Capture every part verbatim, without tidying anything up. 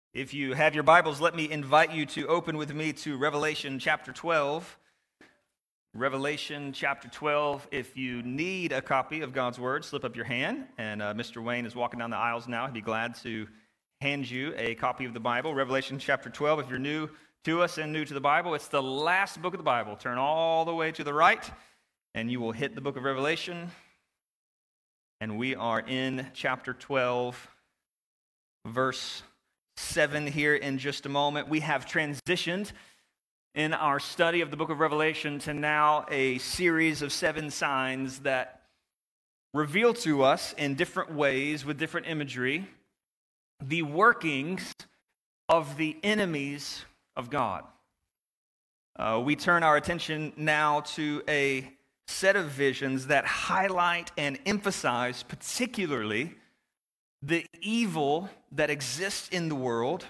If you have your Bibles, let me invite you to open with me to Revelation chapter twelve. Revelation chapter twelve. If you need a copy of God's Word, slip up your hand, and uh, Mister Wayne is walking down the aisles now. He'd be glad to hand you a copy of the Bible. Revelation chapter twelve. If you're new to us and new to the Bible, it's the last book of the Bible. Turn all the way to the right, and you will hit the book of Revelation. And we are in chapter twelve, verse seven here in just a moment. We have transitioned in our study of the book of Revelation to now a series of seven signs that reveal to us in different ways with different imagery the workings of the enemies of God. Uh, we turn our attention now to a set of visions that highlight and emphasize particularly the evil that exists in the world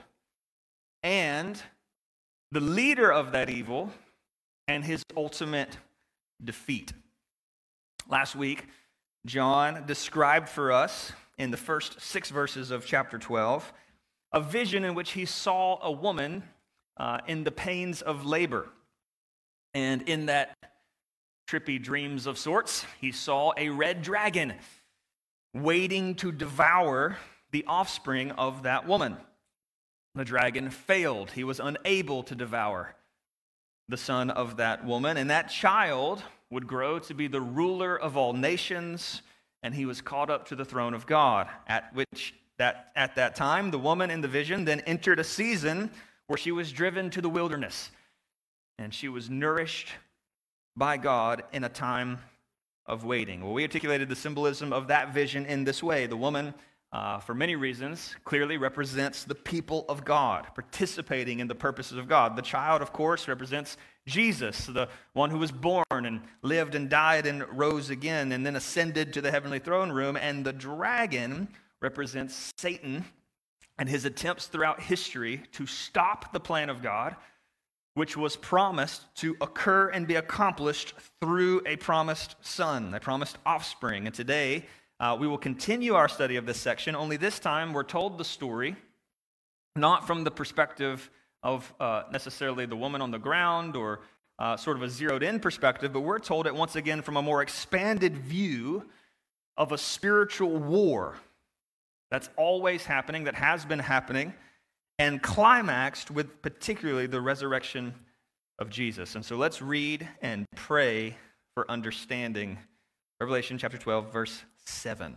and the leader of that evil and his ultimate defeat. Last week, John described for us in the first six verses of chapter twelve a vision in which he saw a woman uh, in the pains of labor. And in that trippy dreams of sorts, he saw a red dragon waiting to devour the offspring of that woman. The dragon failed. He was unable to devour the son of that woman, and that child would grow to be the ruler of all nations, and he was caught up to the throne of God, at which that at that time the woman in the vision then entered a season where she was driven to the wilderness, and she was nourished by God in a time of waiting. Well, we articulated the symbolism of that vision in this way. The woman, uh, for many reasons, clearly represents the people of God, participating in the purposes of God. The child, of course, represents Jesus, the one who was born and lived and died and rose again and then ascended to the heavenly throne room. And the dragon represents Satan and his attempts throughout history to stop the plan of God, which was promised to occur and be accomplished through a promised son, a promised offspring. And today, uh, we will continue our study of this section, only this time we're told the story not from the perspective of uh, necessarily the woman on the ground or uh, sort of a zeroed-in perspective, but we're told it once again from a more expanded view of a spiritual war that's always happening, that has been happening, and climaxed with particularly the resurrection of Jesus. And so let's read and pray for understanding. Revelation chapter twelve, verse seven.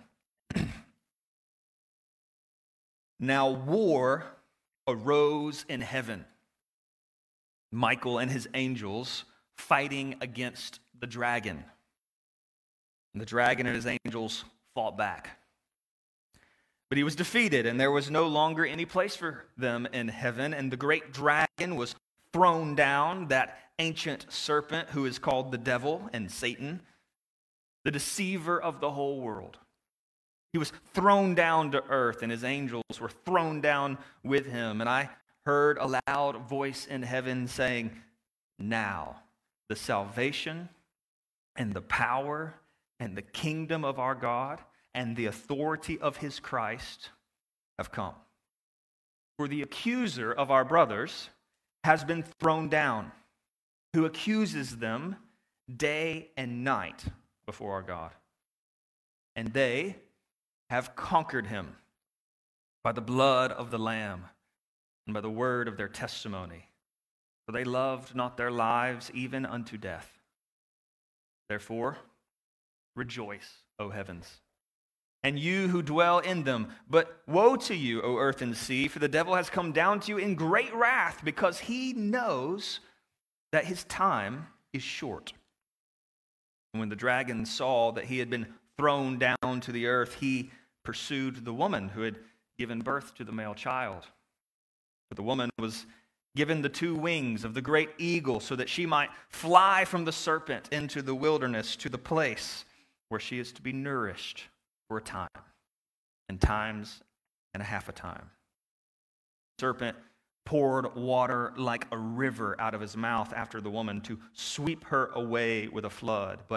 Now war arose in heaven, Michael and his angels fighting against the dragon. And the dragon and his angels fought back. But he was defeated, and there was no longer any place for them in heaven. And the great dragon was thrown down, that ancient serpent who is called the devil and Satan, the deceiver of the whole world. He was thrown down to earth, and his angels were thrown down with him. And I heard a loud voice in heaven saying, "Now the salvation and the power and the kingdom of our God and the authority of his Christ have come. For the accuser of our brothers has been thrown down, who accuses them day and night before our God. And they have conquered him by the blood of the Lamb and by the word of their testimony. For they loved not their lives even unto death. Therefore, rejoice, O heavens, and you who dwell in them. But woe to you, O earth and sea, for the devil has come down to you in great wrath, because he knows that his time is short." And when the dragon saw that he had been thrown down to the earth, he pursued the woman who had given birth to the male child. But the woman was given the two wings of the great eagle, so that she might fly from the serpent into the wilderness to the place where she is to be nourished for a time, and times and a half a time. The serpent poured water like a river out of his mouth after the woman to sweep her away with a flood. But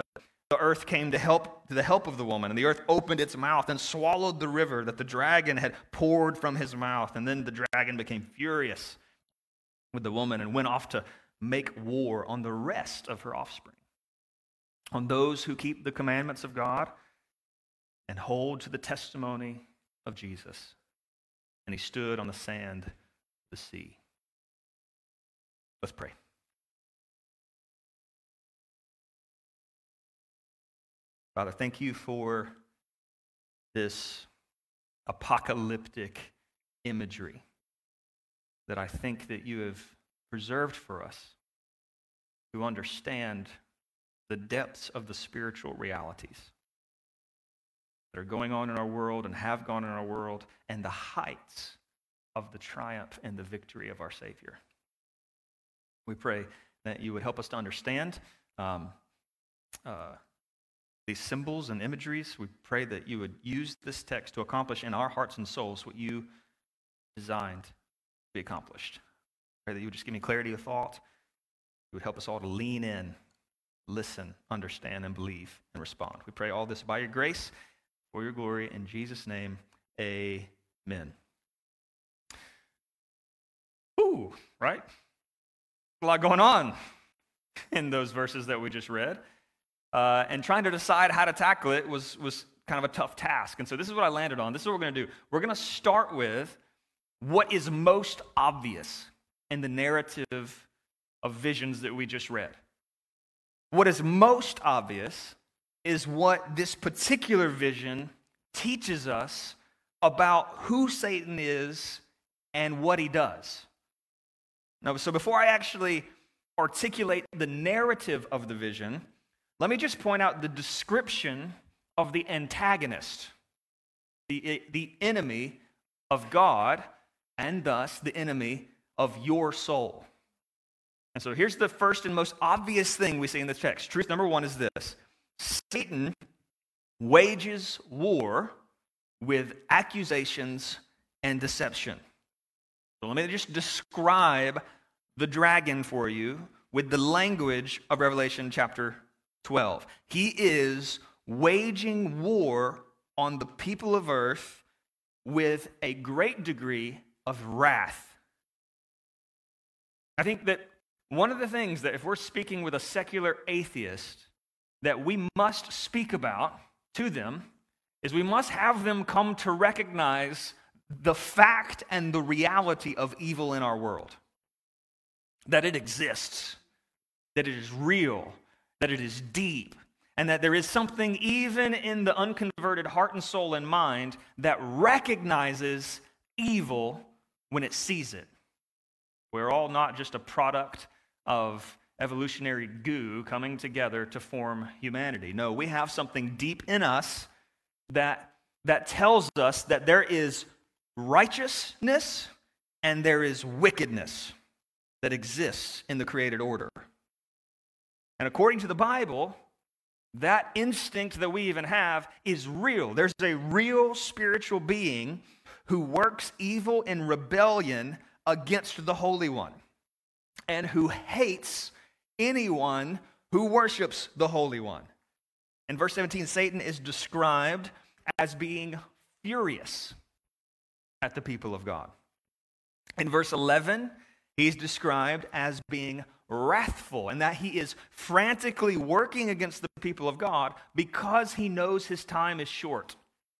the earth came to help to the help of the woman, and the earth opened its mouth and swallowed the river that the dragon had poured from his mouth. And then the dragon became furious with the woman and went off to make war on the rest of her offspring, on those who keep the commandments of God and hold to the testimony of Jesus. And he stood on the sand of the sea. Let's pray. Father, thank you for this apocalyptic imagery that I think that you have preserved for us to understand the depths of the spiritual realities that are going on in our world and have gone in our world, and the heights of the triumph and the victory of our Savior. We pray that you would help us to understand um, uh, these symbols and imageries. We pray that you would use this text to accomplish in our hearts and souls what you designed to be accomplished. Pray that you would just give me clarity of thought. You would help us all to lean in, listen, understand, and believe, and respond. We pray all this by your grace, for your glory. In Jesus' name, amen. Ooh, right? A lot going on in those verses that we just read. Uh, and trying to decide how to tackle it was, was kind of a tough task. And so this is what I landed on. This is what we're going to do. We're going to start with what is most obvious in the narrative of visions that we just read. What is most obvious is what this particular vision teaches us about who Satan is and what he does. Now, so before I actually articulate the narrative of the vision, let me just point out the description of the antagonist, the, the enemy of God, and thus the enemy of your soul. And so here's the first and most obvious thing we see in this text. Truth number one is this: Satan wages war with accusations and deception. So let me just describe the dragon for you with the language of Revelation chapter twelve. He is waging war on the people of earth with a great degree of wrath. I think that one of the things that if we're speaking with a secular atheist that we must speak about to them is we must have them come to recognize the fact and the reality of evil in our world. That it exists, that it is real, that it is deep, and that there is something even in the unconverted heart and soul and mind that recognizes evil when it sees it. We're all not just a product of evolutionary goo coming together to form humanity. No, we have something deep in us that, that tells us that there is righteousness and there is wickedness that exists in the created order. And according to the Bible, that instinct that we even have is real. There's a real spiritual being who works evil in rebellion against the Holy One and who hates anyone who worships the Holy One. In verse seventeen, Satan is described as being furious at the people of God. In verse eleven, he's described as being wrathful, and that he is frantically working against the people of God because he knows his time is short.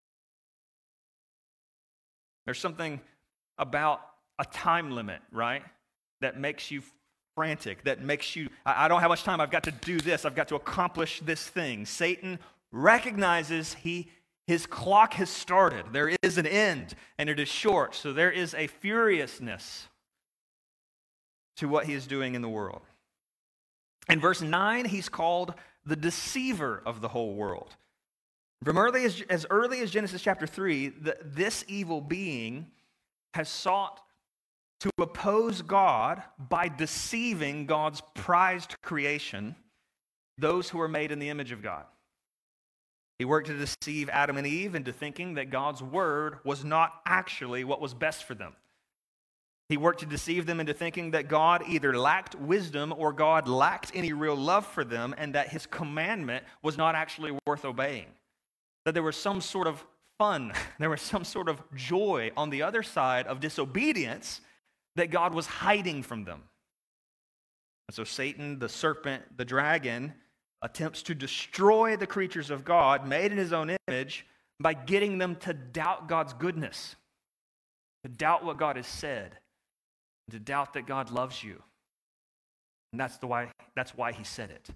There's something about a time limit, right, that makes you frantic, that makes you, I, I don't have much time, I've got to do this, I've got to accomplish this thing. Satan recognizes he his clock has started. There is an end, and it is short, so there is a furiousness to what he is doing in the world. In verse nine, he's called the deceiver of the whole world. From early as, as early as Genesis chapter three, the, this evil being has sought to oppose God by deceiving God's prized creation, those who are made in the image of God. He worked to deceive Adam and Eve into thinking that God's word was not actually what was best for them. He worked to deceive them into thinking that God either lacked wisdom or God lacked any real love for them, and that his commandment was not actually worth obeying. That there was some sort of fun, there was some sort of joy on the other side of disobedience that God was hiding from them. And so Satan, the serpent, the dragon, attempts to destroy the creatures of God made in his own image by getting them to doubt God's goodness, to doubt what God has said, to doubt that God loves you. And that's the why that's why he said it.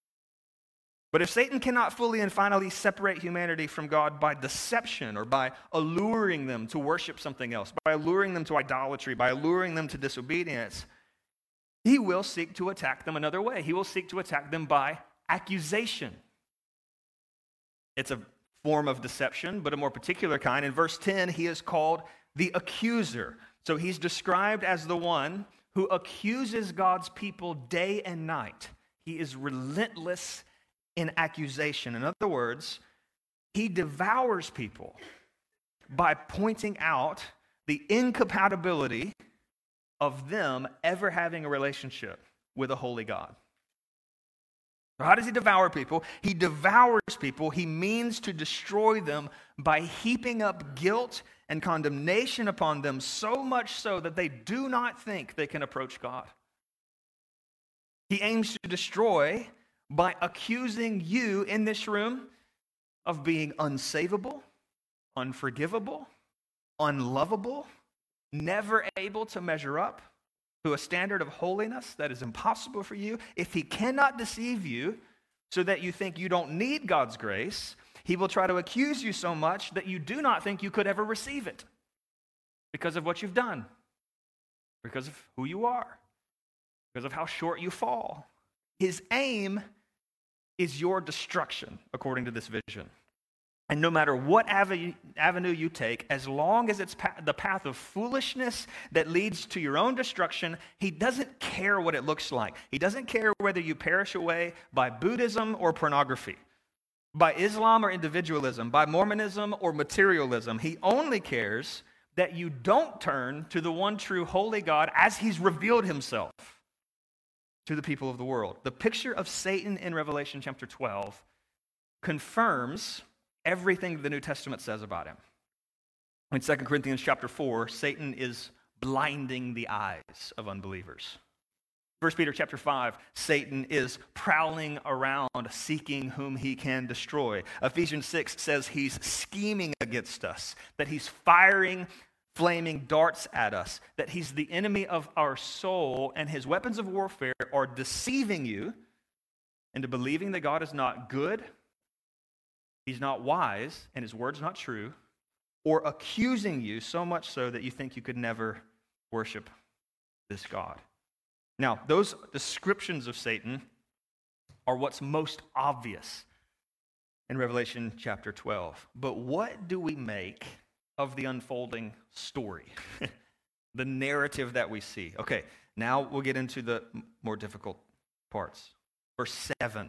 But if Satan cannot fully and finally separate humanity from God by deception or by alluring them to worship something else, by alluring them to idolatry, by alluring them to disobedience, he will seek to attack them another way. He will seek to attack them by accusation. It's a form of deception, but a more particular kind. In verse ten, he is called the accuser. So he's described as the one who accuses God's people day and night. He is relentless in accusation. In other words, he devours people by pointing out the incompatibility of them ever having a relationship with a holy God. So how does he devour people? He devours people. He means to destroy them by heaping up guilt and condemnation upon them, so much so that they do not think they can approach God. He aims to destroy by accusing you in this room of being unsavable, unforgivable, unlovable, never able to measure up to a standard of holiness that is impossible for you. If he cannot deceive you so that you think you don't need God's grace, he will try to accuse you so much that you do not think you could ever receive it because of what you've done, because of who you are, because of how short you fall. His aim is your destruction, according to this vision. And no matter what avenue you take, as long as it's the path of foolishness that leads to your own destruction, he doesn't care what it looks like. He doesn't care whether you perish away by Buddhism or pornography, by Islam or individualism, by Mormonism or materialism. He only cares that you don't turn to the one true holy God as he's revealed himself to the people of the world. The picture of Satan in Revelation chapter twelve confirms everything the New Testament says about him. In Second Corinthians chapter four, Satan is blinding the eyes of unbelievers. First Peter chapter five, Satan is prowling around seeking whom he can destroy. Ephesians six says he's scheming against us, that he's firing flaming darts at us, that he's the enemy of our soul, and his weapons of warfare are deceiving you into believing that God is not good, he's not wise, and his word's not true, or accusing you so much so that you think you could never worship this God. Now, those descriptions of Satan are what's most obvious in Revelation chapter twelve. But what do we make of the unfolding story, the narrative that we see? Okay, now we'll get into the more difficult parts. Verse seven.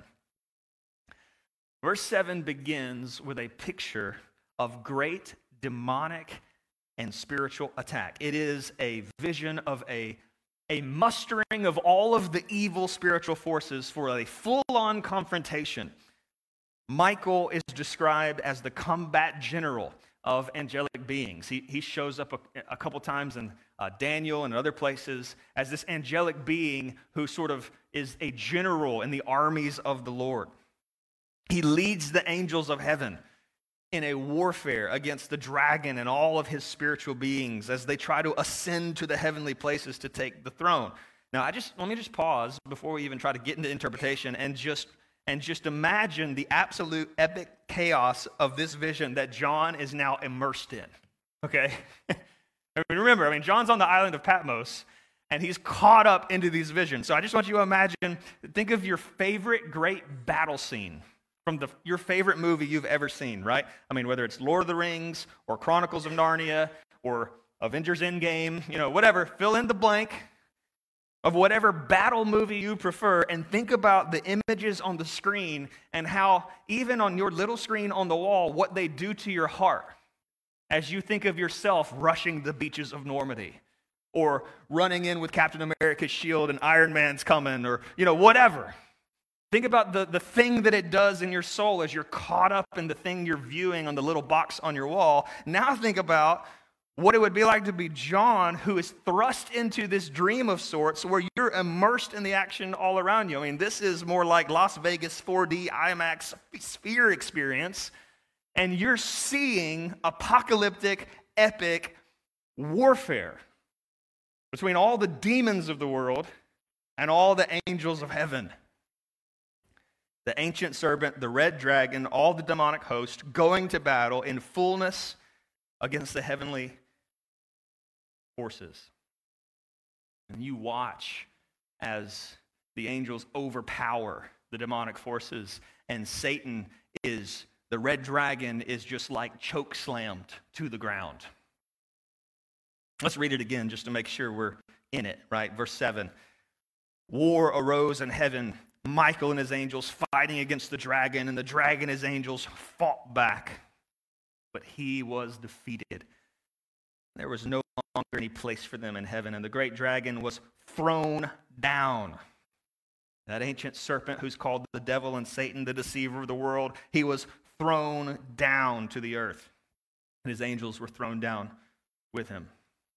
Verse seven begins with a picture of great demonic and spiritual attack. It is a vision of a, a mustering of all of the evil spiritual forces for a full-on confrontation. Michael is described as the combat general of angelic beings. He, he shows up a, a couple times in uh, Daniel and other places as this angelic being who sort of is a general in the armies of the Lord. He leads the angels of heaven in a warfare against the dragon and all of his spiritual beings as they try to ascend to the heavenly places to take the throne. Now, I just let me just pause before we even try to get into interpretation and just and just imagine the absolute epic chaos of this vision that John is now immersed in. Okay? I mean, remember, I mean, John's on the island of Patmos, and he's caught up into these visions. So I just want you to imagine, think of your favorite great battle scene from the, your favorite movie you've ever seen, right? I mean, whether it's Lord of the Rings or Chronicles of Narnia or Avengers Endgame, you know, whatever, fill in the blank of whatever battle movie you prefer, and think about the images on the screen and how, even on your little screen on the wall, what they do to your heart as you think of yourself rushing the beaches of Normandy, or running in with Captain America's shield and Iron Man's coming, or, you know, whatever. Think about the, the thing that it does in your soul as you're caught up in the thing you're viewing on the little box on your wall. Now think about what it would be like to be John, who is thrust into this dream of sorts where you're immersed in the action all around you. I mean, this is more like Las Vegas four D IMAX sphere experience, and you're seeing apocalyptic, epic warfare between all the demons of the world and all the angels of heaven. The ancient serpent, the red dragon, all the demonic host going to battle in fullness against the heavenly forces. And you watch as the angels overpower the demonic forces, and Satan is, the red dragon is just like choke slammed to the ground. Let's read it again just to make sure we're in it, right? Verse seven. War arose in heaven, Michael and his angels fighting against the dragon, and the dragon and his angels fought back, but he was defeated. There was no longer any place for them in heaven, and the great dragon was thrown down. That ancient serpent who's called the devil and Satan, the deceiver of the world, he was thrown down to the earth, and his angels were thrown down with him.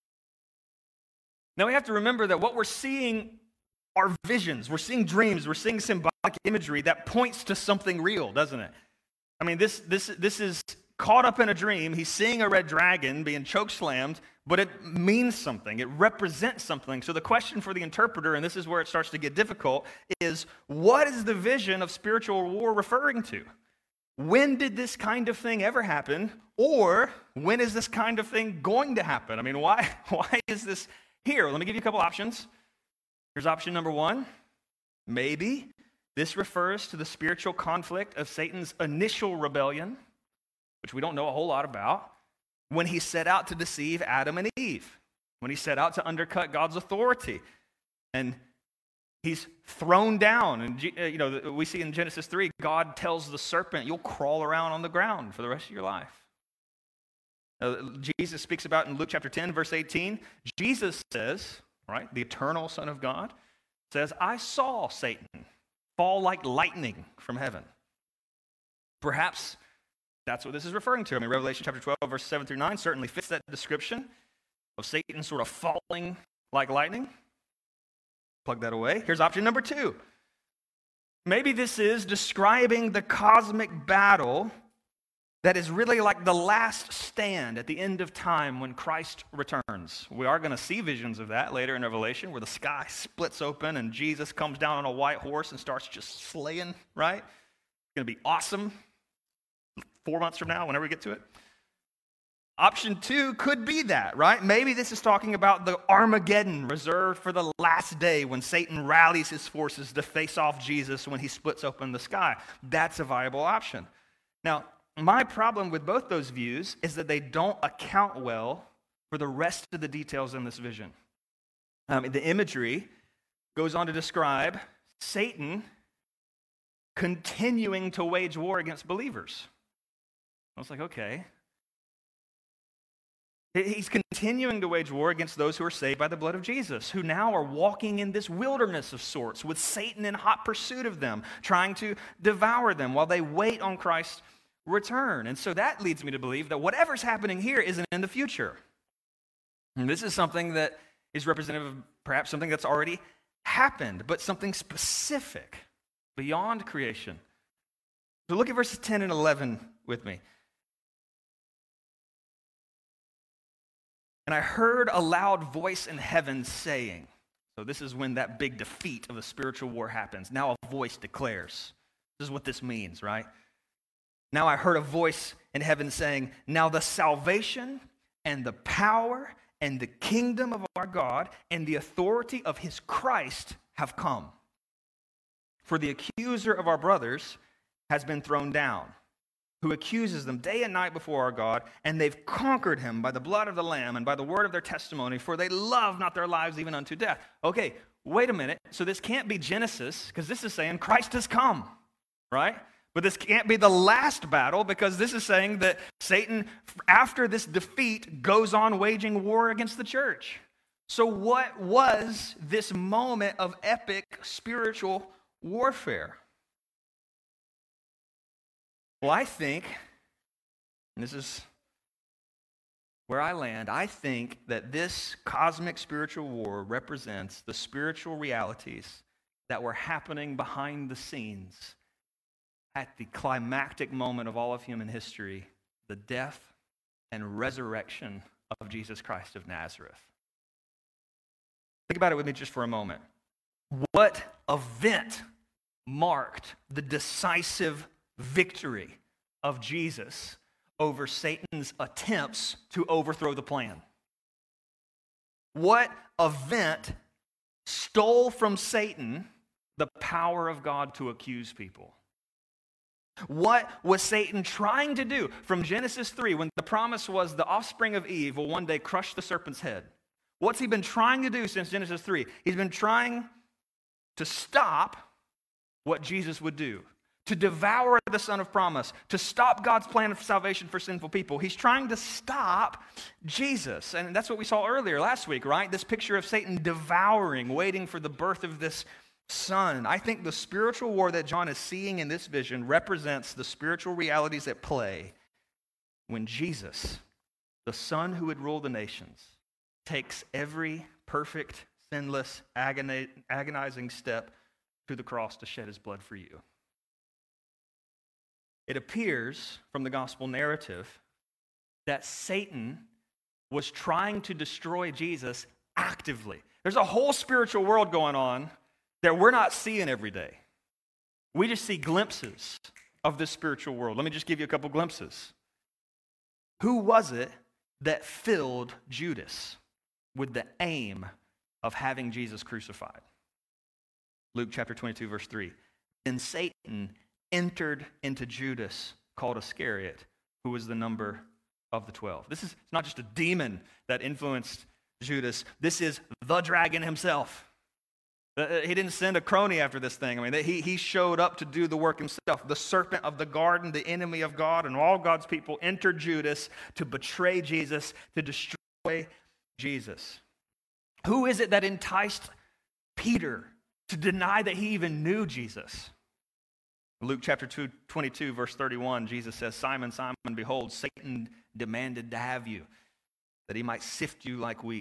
Now we have to remember that what we're seeing are visions. We're seeing dreams. We're seeing symbolic imagery that points to something real, doesn't it? I mean, this this this is caught up in a dream. He's seeing a red dragon being choke-slammed, but it means something. It represents something. So the question for the interpreter, and this is where it starts to get difficult, is what is the vision of spiritual war referring to? When did this kind of thing ever happen? Or when is this kind of thing going to happen? I mean, why, why is this here? Let me give you a couple options. Here's option number one. Maybe this refers to the spiritual conflict of Satan's initial rebellion, which we don't know a whole lot about, when he set out to deceive Adam and Eve, when he set out to undercut God's authority. And he's thrown down. And, you know, we see in Genesis three, God tells the serpent, you'll crawl around on the ground for the rest of your life. Uh, Jesus speaks about in Luke chapter ten, verse eighteen, Jesus says, right, the eternal Son of God, says, I saw Satan fall like lightning from heaven. Perhaps that's what this is referring to. I mean, Revelation chapter twelve, verse seven through nine certainly fits that description of Satan sort of falling like lightning. Plug that away. Here's option number two. Maybe this is describing the cosmic battle that is really like the last stand at the end of time when Christ returns. We are going to see visions of that later in Revelation where the sky splits open and Jesus comes down on a white horse and starts just slaying, right? It's going to be awesome. Four months from now, whenever we get to it. Option two could be that, right? Maybe this is talking about the Armageddon reserved for the last day when Satan rallies his forces to face off Jesus when he splits open the sky. That's a viable option. Now, my problem with both those views is that they don't account well for the rest of the details in this vision. Um, the imagery goes on to describe Satan continuing to wage war against believers. I was like, okay. He's continuing to wage war against those who are saved by the blood of Jesus, who now are walking in this wilderness of sorts with Satan in hot pursuit of them, trying to devour them while they wait on Christ's return. And so that leads me to believe that whatever's happening here isn't in the future. And this is something that is representative of perhaps something that's already happened, but something specific beyond creation. So look at verses ten and eleven with me. And I heard a loud voice in heaven saying, so this is when that big defeat of the spiritual war happens. Now a voice declares. This is what this means, right? Now I heard a voice in heaven saying, now the salvation and the power and the kingdom of our God and the authority of his Christ have come. For the accuser of our brothers has been thrown down, who accuses them day and night before our God, and they've conquered him by the blood of the Lamb and by the word of their testimony, for they love not their lives even unto death. Okay, wait a minute. So this can't be Genesis, because this is saying Christ has come, right? But this can't be the last battle, because this is saying that Satan, after this defeat, goes on waging war against the church. So what was this moment of epic spiritual warfare? Well, I think, and this is where I land, I think that this cosmic spiritual war represents the spiritual realities that were happening behind the scenes at the climactic moment of all of human history, the death and resurrection of Jesus Christ of Nazareth. Think about it with me just for a moment. What event marked the decisive victory of Jesus over Satan's attempts to overthrow the plan? What event stole from Satan the power of God to accuse people? What was Satan trying to do from Genesis three, when the promise was the offspring of Eve will one day crush the serpent's head? What's he been trying to do since Genesis three? He's been trying to stop what Jesus would do, to devour the Son of Promise, to stop God's plan of salvation for sinful people. He's trying to stop Jesus. And that's what we saw earlier last week, right? This picture of Satan devouring, waiting for the birth of this Son. I think the spiritual war that John is seeing in this vision represents the spiritual realities at play when Jesus, the Son who would rule the nations, takes every perfect, sinless, agoni- agonizing step to the cross to shed his blood for you. It appears from the gospel narrative that Satan was trying to destroy Jesus actively. There's a whole spiritual world going on that we're not seeing every day. We just see glimpses of this spiritual world. Let me just give you a couple glimpses. Who was it that filled Judas with the aim of having Jesus crucified? Luke chapter twenty-two, verse three. Then Satan entered into Judas, called Iscariot, who was the number of the twelve. This is not just a demon that influenced Judas. This is the dragon himself. He didn't send a crony after this thing. I mean, he, he showed up to do the work himself. The serpent of the garden, the enemy of God, and all God's people entered Judas to betray Jesus, to destroy Jesus. Who is it that enticed Peter to deny that he even knew Jesus? Luke chapter two, twenty-two, verse thirty-one, Jesus says, Simon, Simon, behold, Satan demanded to have you, that he might sift you like wheat.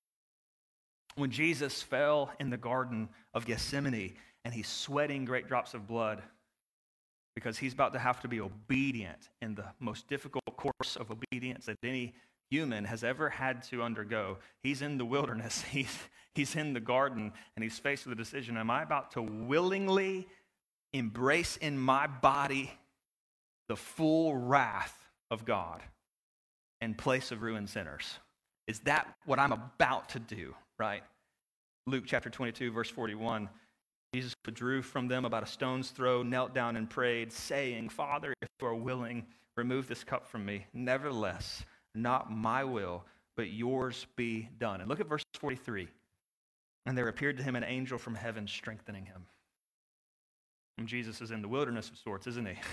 When Jesus fell in the Garden of Gethsemane and he's sweating great drops of blood because he's about to have to be obedient in the most difficult course of obedience that any human has ever had to undergo. He's in the wilderness, he's, he's in the garden, and he's faced with a decision. Am I about to willingly embrace in my body the full wrath of God in place of ruined sinners? Is that what I'm about to do? Right? Luke chapter twenty-two, verse forty-one, Jesus withdrew from them about a stone's throw, knelt down and prayed, saying, Father, if you are willing, remove this cup from me. Nevertheless, not my will, but yours be done. And look at verse forty-three. And there appeared to him an angel from heaven strengthening him. And Jesus is in the wilderness of sorts, isn't he?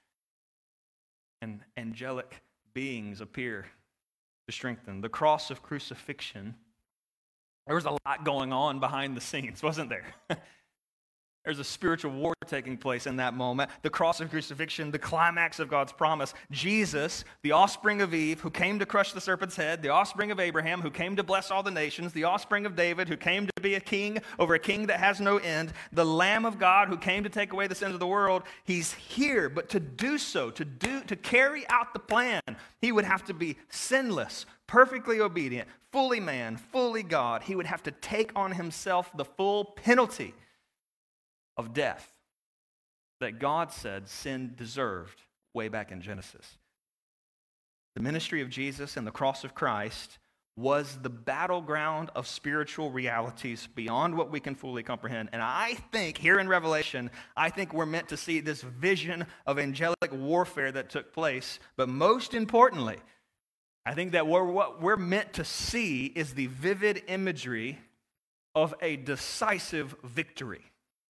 And angelic beings appear to strengthen. The cross of crucifixion. There was a lot going on behind the scenes, wasn't there? There's a spiritual war taking place in that moment. The cross of crucifixion, the climax of God's promise. Jesus, the offspring of Eve, who came to crush the serpent's head, the offspring of Abraham, who came to bless all the nations, the offspring of David, who came to be a king over a king that has no end, the Lamb of God, who came to take away the sins of the world. He's here, but to do so, to do, to carry out the plan, he would have to be sinless, perfectly obedient, fully man, fully God. He would have to take on himself the full penalty of death that God said sin deserved way back in Genesis. The ministry of Jesus and the cross of Christ was the battleground of spiritual realities beyond what we can fully comprehend. And I think here in Revelation, I think we're meant to see this vision of angelic warfare that took place. But most importantly, I think that we're, what we're meant to see is the vivid imagery of a decisive victory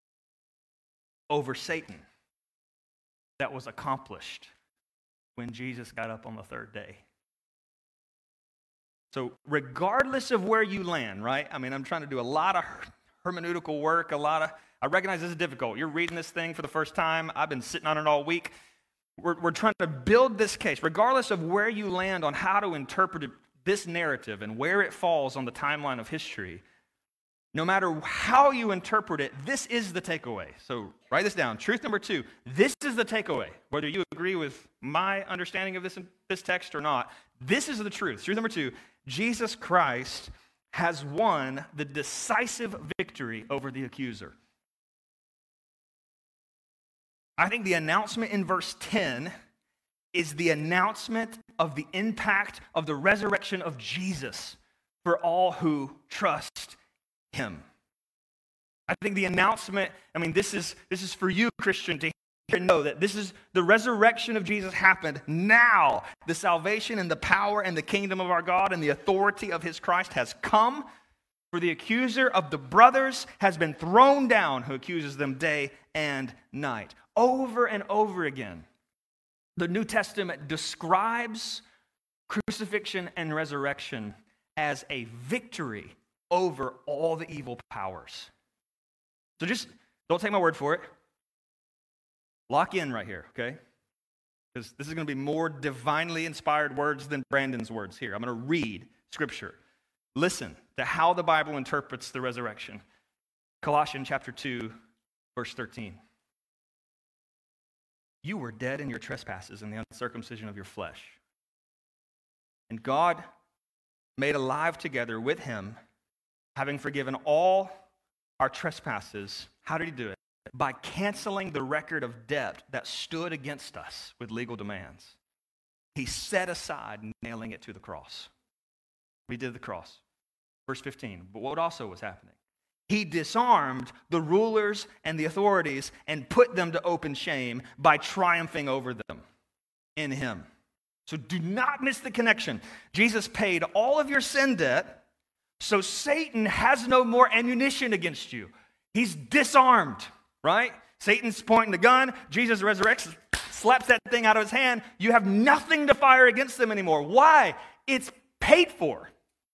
over Satan that was accomplished when Jesus got up on the third day. So regardless of where you land, right? I mean, I'm trying to do a lot of hermeneutical work, a lot of, I recognize this is difficult. You're reading this thing for the first time. I've been sitting on it all week. We're, we're trying to build this case, regardless of where you land on how to interpret this narrative and where it falls on the timeline of history. No matter how you interpret it, this is the takeaway. So write this down. Truth number two, this is the takeaway. Whether you agree with my understanding of this, this text or not, this is the truth. Truth number two, Jesus Christ has won the decisive victory over the accuser. I think the announcement in verse ten is the announcement of the impact of the resurrection of Jesus for all who trust him. I think the announcement, I mean, this is this is for you, Christian, to hear and know that this is the resurrection of Jesus happened now. The salvation and the power and the kingdom of our God and the authority of his Christ has come. For the accuser of the brothers has been thrown down, who accuses them day and night. Over and over again, the New Testament describes crucifixion and resurrection as a victory over all the evil powers. So just don't take my word for it. Lock in right here, okay? Because this is going to be more divinely inspired words than Brandon's words here. I'm going to read Scripture. Listen to how the Bible interprets the resurrection. Colossians chapter two, verse thirteen. You were dead in your trespasses and the uncircumcision of your flesh. And God made alive together with him, having forgiven all our trespasses. How did he do it? By canceling the record of debt that stood against us with legal demands. He set aside, nailing it to the cross. We did the cross. Verse fifteen. But what also was happening? He disarmed the rulers and the authorities and put them to open shame by triumphing over them in him. So do not miss the connection. Jesus paid all of your sin debt, so Satan has no more ammunition against you. He's disarmed, right? Satan's pointing the gun. Jesus resurrects, slaps that thing out of his hand. You have nothing to fire against them anymore. Why? It's paid for.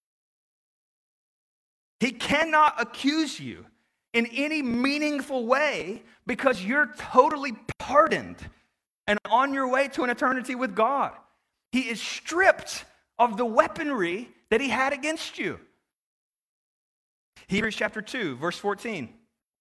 He cannot accuse you in any meaningful way because you're totally pardoned and on your way to an eternity with God. He is stripped of the weaponry that he had against you. Hebrews chapter two, verse fourteen.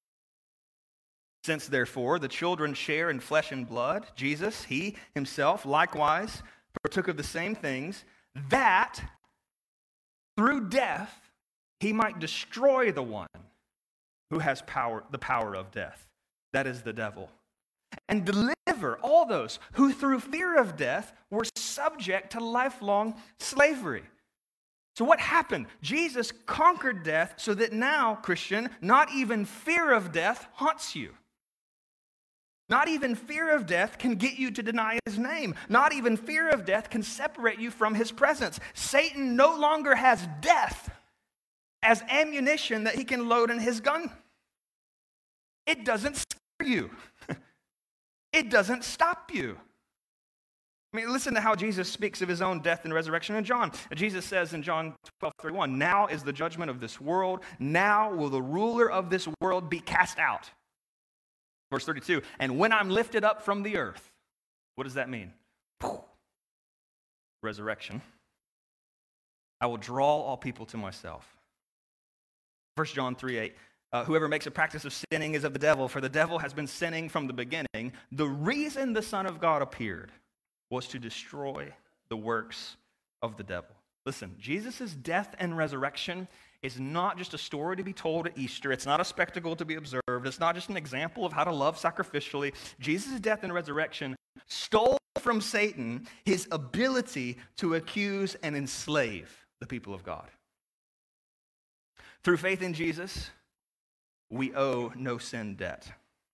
Since therefore the children share in flesh and blood, Jesus, he himself likewise partook of the same things, that through death he might destroy the one who has power, the power of death, that is the devil, and deliver all those who through fear of death were subject to lifelong slavery. So what happened? Jesus conquered death so that now, Christian, not even fear of death haunts you. Not even fear of death can get you to deny his name. Not even fear of death can separate you from his presence. Satan no longer has death as ammunition that he can load in his gun. It doesn't scare you. It doesn't stop you. I mean, listen to how Jesus speaks of his own death and resurrection in John. Jesus says in John twelve thirty-one, now is the judgment of this world. Now will the ruler of this world be cast out. Verse thirty-two, and when I'm lifted up from the earth, what does that mean? Resurrection. I will draw all people to myself. First John three eight, uh, whoever makes a practice of sinning is of the devil, for the devil has been sinning from the beginning. The reason the Son of God appeared was to destroy the works of the devil. Listen, Jesus' death and resurrection is not just a story to be told at Easter. It's not a spectacle to be observed. It's not just an example of how to love sacrificially. Jesus' death and resurrection stole from Satan his ability to accuse and enslave the people of God. Through faith in Jesus, we owe no sin debt.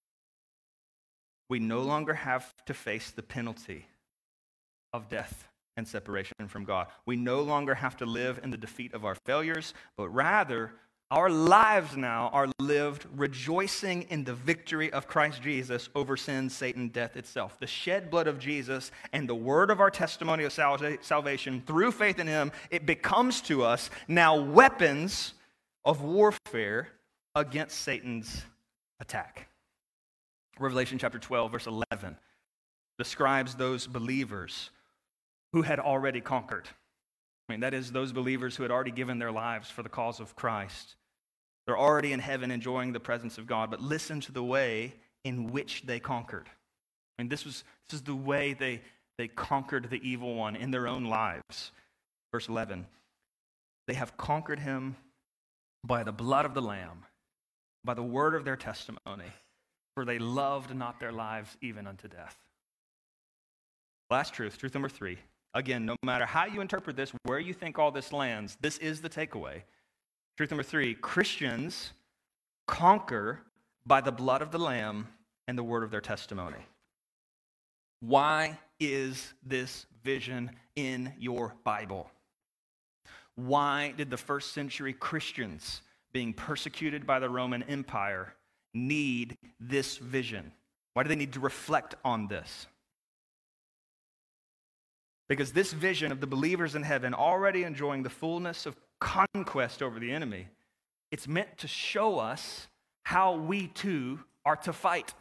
We no longer have to face the penalty of death and separation from God. We no longer have to live in the defeat of our failures, but rather Our lives now are lived rejoicing in the victory of Christ Jesus over sin, Satan, death itself. The shed blood of Jesus and the word of our testimony of salvation through faith in him, it becomes to us now weapons of warfare against Satan's attack. Revelation chapter twelve, verse eleven describes those believers who had already conquered. I mean, that is those believers who had already given their lives for the cause of Christ. They're already in heaven enjoying the presence of God, but listen to the way in which they conquered. I mean, this was this is the way they, they conquered the evil one in their own lives. Verse eleven, they have conquered him by the blood of the Lamb, by the word of their testimony, for they loved not their lives even unto death. Last truth, truth number three. Again, no matter how you interpret this, where you think all this lands, this is the takeaway. Truth number three, Christians conquer by the blood of the Lamb and the word of their testimony. Why is this vision in your Bible? Why did the first century Christians being persecuted by the Roman Empire need this vision? Why do they need to reflect on this? Because this vision of the believers in heaven already enjoying the fullness of conquest over the enemy, it's meant to show us how we too are to fight.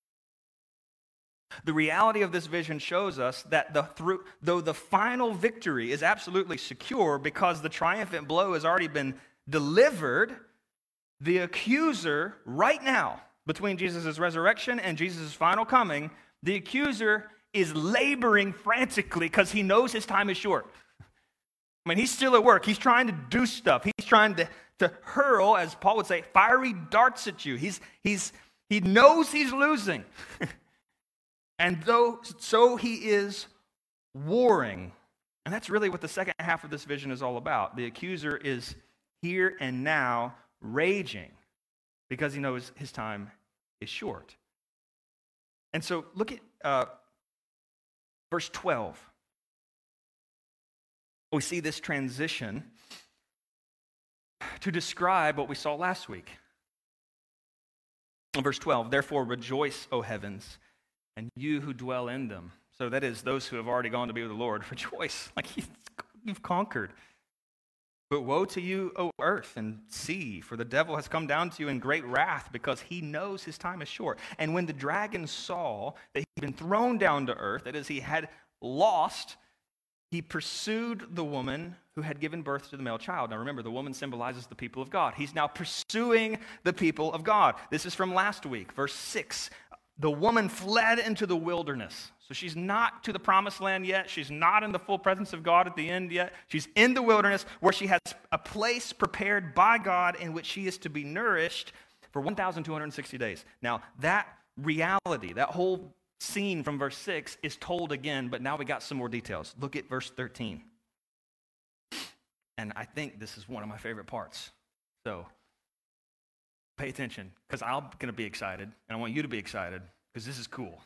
The reality of this vision shows us that the, through, though the final victory is absolutely secure because the triumphant blow has already been delivered, the accuser right now, between Jesus' resurrection and Jesus' final coming, the accuser is laboring frantically because he knows his time is short. I mean, he's still at work. He's trying to do stuff. He's trying to, to hurl, as Paul would say, fiery darts at you. He's, he's, he knows he's losing. And though, so he is warring. And that's really what the second half of this vision is all about. The accuser is here and now raging because he knows his time is short. And so look at uh, verse twelve. We see this transition to describe what we saw last week. In verse twelve, therefore rejoice, O heavens, and you who dwell in them. So that is those who have already gone to be with the Lord. Rejoice, like you've conquered. But woe to you, O earth and sea, for the devil has come down to you in great wrath because he knows his time is short. And when the dragon saw that he'd been thrown down to earth, that is, he had lost, he pursued the woman who had given birth to the male child. Now remember, the woman symbolizes the people of God. He's now pursuing the people of God. This is from last week, verse six. The woman fled into the wilderness. So she's not to the promised land yet. She's not in the full presence of God at the end yet. She's in the wilderness where she has a place prepared by God in which she is to be nourished for one thousand two hundred sixty days. Now that reality, that whole scene from verse six is told again, but now we got some more details. Look at verse thirteen. And I think this is one of my favorite parts. So pay attention, because I'm going to be excited, and I want you to be excited, because this is cool.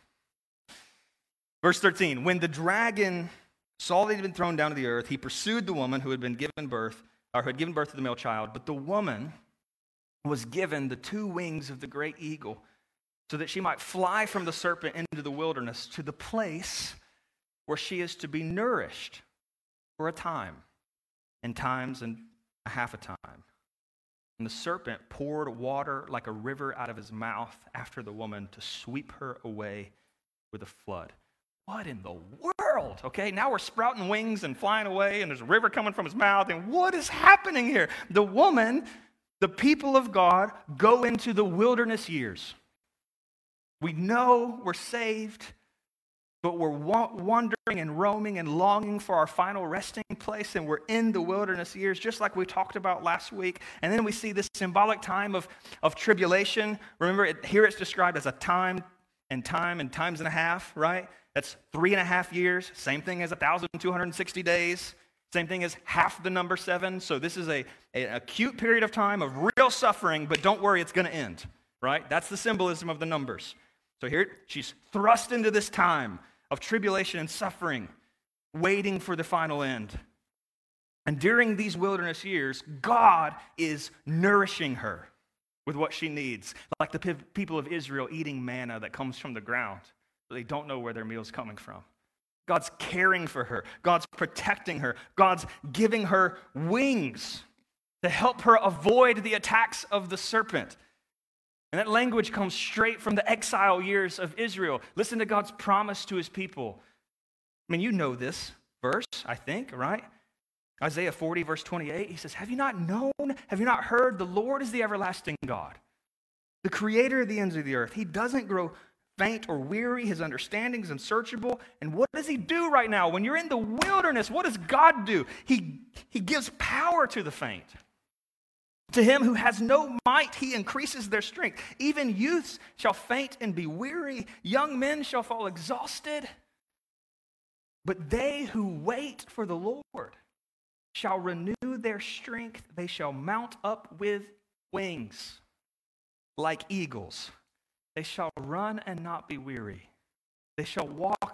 Verse thirteen, when the dragon saw that he had been thrown down to the earth, he pursued the woman who had been given birth, or who had given birth to the male child, but the woman was given the two wings of the great eagle, so that she might fly from the serpent into the wilderness to the place where she is to be nourished for a time, and times and a half a time. And the serpent poured water like a river out of his mouth after the woman to sweep her away with a flood. What in the world? Okay, now we're sprouting wings and flying away, and there's a river coming from his mouth, and what is happening here? The woman, the people of God, go into the wilderness years. We know we're saved, but we're wandering and roaming and longing for our final resting place, and we're in the wilderness years, just like we talked about last week. And then we see this symbolic time of, of tribulation. Remember, it, here it's described as a time and time and times and a half, right? That's three and a half years, same thing as one thousand two hundred sixty days, same thing as half the number seven. So this is a, a, an acute period of time of real suffering, but don't worry, it's going to end, right? That's the symbolism of the numbers. So here, she's thrust into this time of tribulation and suffering, waiting for the final end. And during these wilderness years, God is nourishing her with what she needs, like the pe- people of Israel eating manna that comes from the ground, but they don't know where their meal's coming from. God's caring for her. God's protecting her. God's giving her wings to help her avoid the attacks of the serpent. And that language comes straight from the exile years of Israel. Listen to God's promise to his people. I mean, you know this verse, I think, right? Isaiah forty, verse twenty-eight, he says, have you not known, have you not heard, the Lord is the everlasting God, the creator of the ends of the earth. He doesn't grow faint or weary. His understanding is unsearchable. And what does he do right now? When you're in the wilderness, what does God do? He, he gives power to the faint. To him who has no might, he increases their strength. Even youths shall faint and be weary. Young men shall fall exhausted. But they who wait for the Lord shall renew their strength. They shall mount up with wings like eagles. They shall run and not be weary. They shall walk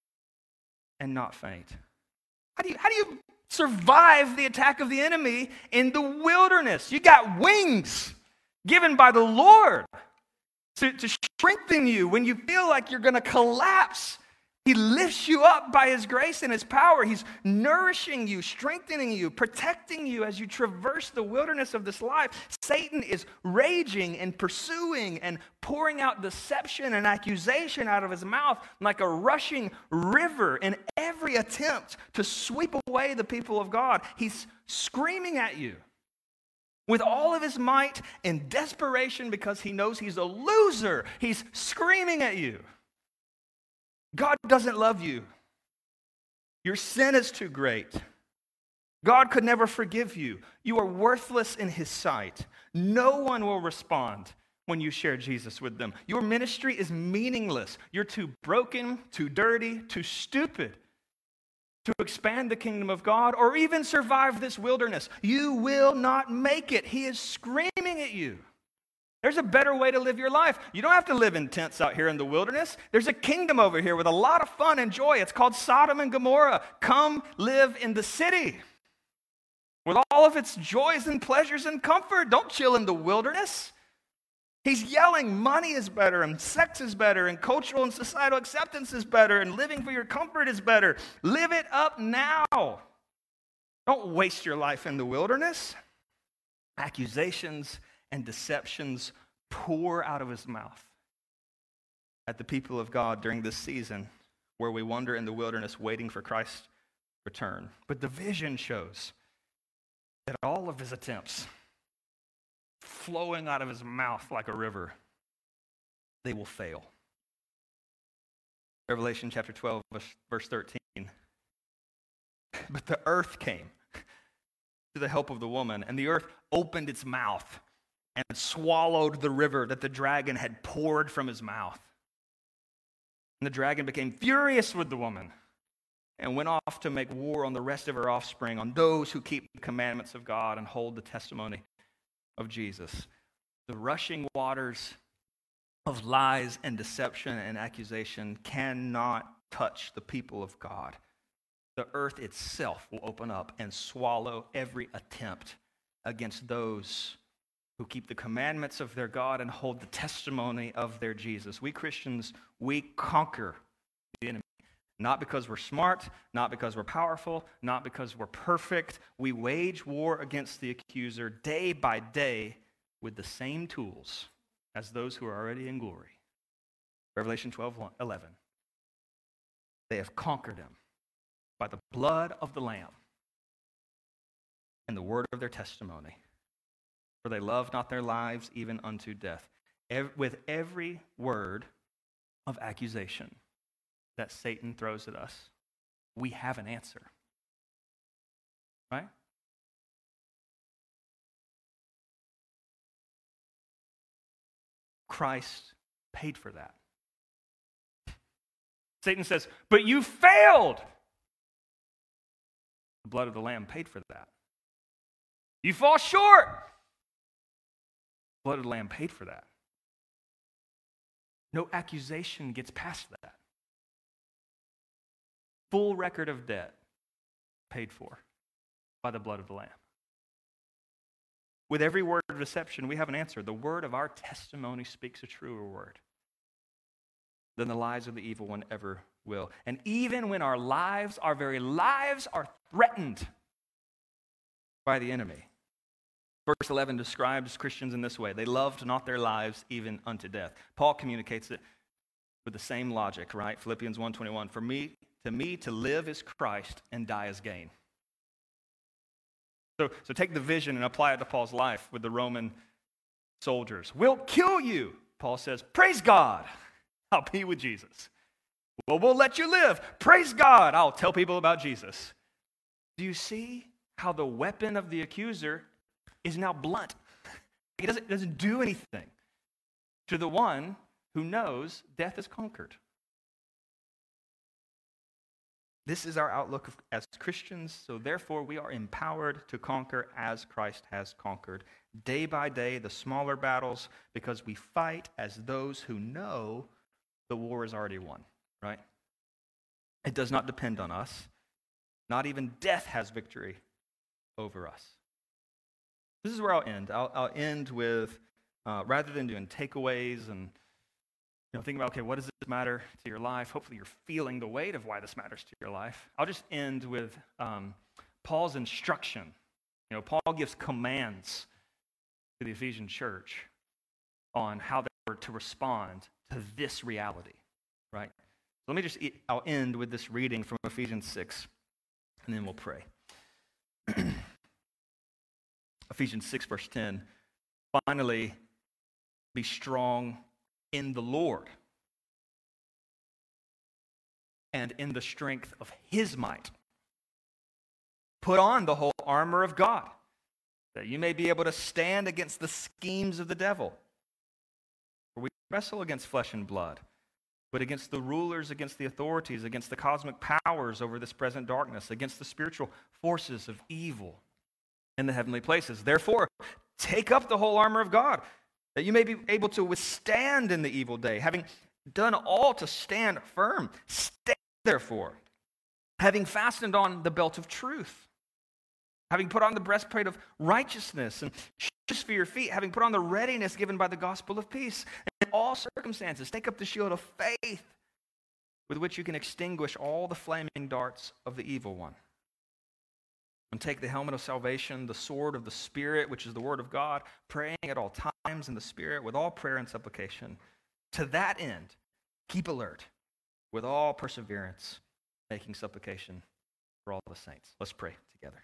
and not faint. How do you, how do you survive the attack of the enemy in the wilderness? You got wings given by the Lord to, to strengthen you when you feel like you're going to collapse. He lifts you up by his grace and his power. He's nourishing you, strengthening you, protecting you as you traverse the wilderness of this life. Satan is raging and pursuing and pouring out deception and accusation out of his mouth like a rushing river in every attempt to sweep away the people of God. He's screaming at you with all of his might in desperation because he knows he's a loser. He's screaming at you. God doesn't love you. Your sin is too great. God could never forgive you. You are worthless in his sight. No one will respond when you share Jesus with them. Your ministry is meaningless. You're too broken, too dirty, too stupid to expand the kingdom of God or even survive this wilderness. You will not make it. He is screaming at you. There's a better way to live your life. You don't have to live in tents out here in the wilderness. There's a kingdom over here with a lot of fun and joy. It's called Sodom and Gomorrah. Come live in the city with all of its joys and pleasures and comfort. Don't chill in the wilderness. He's yelling money is better and sex is better and cultural and societal acceptance is better and living for your comfort is better. Live it up now. Don't waste your life in the wilderness. Accusations and deceptions pour out of his mouth at the people of God during this season where we wander in the wilderness waiting for Christ's return. But the vision shows that all of his attempts flowing out of his mouth like a river, they will fail. Revelation chapter twelve, verse thirteen. But the earth came to the help of the woman, and the earth opened its mouth and swallowed the river that the dragon had poured from his mouth. And the dragon became furious with the woman and went off to make war on the rest of her offspring, on those who keep the commandments of God and hold the testimony of Jesus. The rushing waters of lies and deception and accusation cannot touch the people of God. The earth itself will open up and swallow every attempt against those who keep the commandments of their God and hold the testimony of their Jesus. We Christians, we conquer the enemy. Not because we're smart, not because we're powerful, not because we're perfect. We wage war against the accuser day by day with the same tools as those who are already in glory. Revelation twelve eleven. They have conquered him by the blood of the Lamb and the word of their testimony. For they love not their lives even unto death. Ev- with every word of accusation that Satan throws at us, we have an answer. Right? Christ paid for that. Satan says, but you failed. The blood of the Lamb paid for that. You fall short. The blood of the Lamb paid for that. No accusation gets past that. Full record of debt paid for. by the blood of the Lamb. With every word of deception, we have an answer. The word of our testimony speaks a truer word than the lies of the evil one ever will. And even when our lives, our very lives, are threatened by the enemy. Verse eleven describes Christians in this way. They loved not their lives even unto death. Paul communicates it with the same logic, right? Philippians one twenty-one, for me, to me to live is Christ and die is gain. So, so take the vision and apply it to Paul's life with the Roman soldiers. We'll kill you, Paul says. Praise God, I'll be with Jesus. Well, we'll let you live. Praise God, I'll tell people about Jesus. Do you see how the weapon of the accuser is now blunt? It doesn't, it doesn't do anything to the one who knows death is conquered. This is our outlook of, as Christians, so therefore we are empowered to conquer as Christ has conquered. Day by day, the smaller battles, because we fight as those who know the war is already won, right? It does not depend on us. Not even death has victory over us. This is where I'll end. I'll, I'll end with, uh, rather than doing takeaways and You know, think about, okay, what does this matter to your life? Hopefully you're feeling the weight of why this matters to your life. I'll just end with um, Paul's instruction. You know, Paul gives commands to the Ephesian church on how they were to respond to this reality, right? Let me just, I'll end with this reading from Ephesians six, and then we'll pray. Ephesians six, verse ten, finally, be strong in the Lord and in the strength of his might. Put on the whole armor of God, that you may be able to stand against the schemes of the devil. For we wrestle against flesh and blood, but against the rulers, against the authorities, against the cosmic powers over this present darkness, against the spiritual forces of evil in the heavenly places. Therefore, take up the whole armor of God, that you may be able to withstand in the evil day, having done all to stand firm. Stand therefore, having fastened on the belt of truth, having put on the breastplate of righteousness, and shoes for your feet, having put on the readiness given by the gospel of peace. In all circumstances, take up the shield of faith, with which you can extinguish all the flaming darts of the evil one. And take the helmet of salvation, the sword of the Spirit, which is the word of God, praying at all times in the Spirit with all prayer and supplication. To that end, keep alert with all perseverance, making supplication for all the saints. Let's pray together.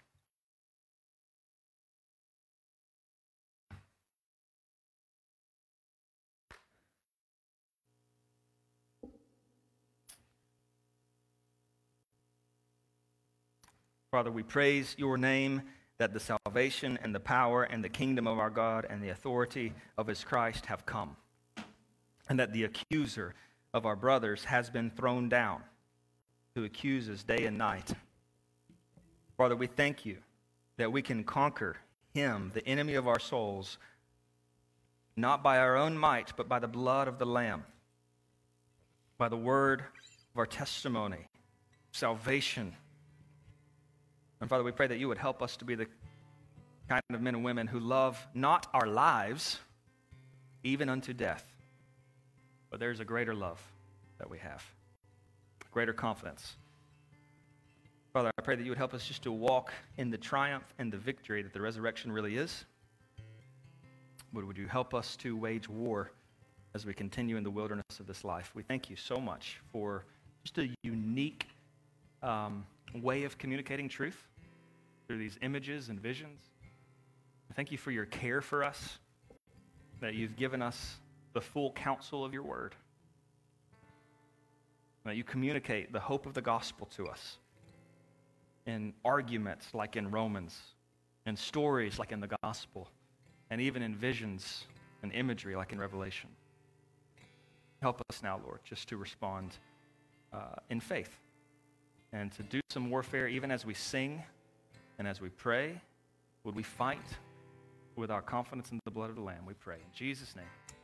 Father, we praise your name that the salvation and the power and the kingdom of our God and the authority of his Christ have come, and that the accuser of our brothers has been thrown down, who accuses day and night. Father, we thank you that we can conquer him, the enemy of our souls, not by our own might, but by the blood of the Lamb, by the word of our testimony, salvation. And Father, we pray that you would help us to be the kind of men and women who love not our lives, even unto death, but there's a greater love that we have, greater confidence. Father, I pray that you would help us just to walk in the triumph and the victory that the resurrection really is. But would you help us to wage war as we continue in the wilderness of this life? We thank you so much for just a unique um, way of communicating truth through these images and visions. Thank you for your care for us, that you've given us the full counsel of your word, that you communicate the hope of the gospel to us in arguments like in Romans, in stories like in the gospel, and even in visions and imagery like in Revelation. Help us now, Lord, just to respond uh, in faith and to do some warfare even as we sing and as we pray. Would we fight with our confidence in the blood of the Lamb? We pray in Jesus' name.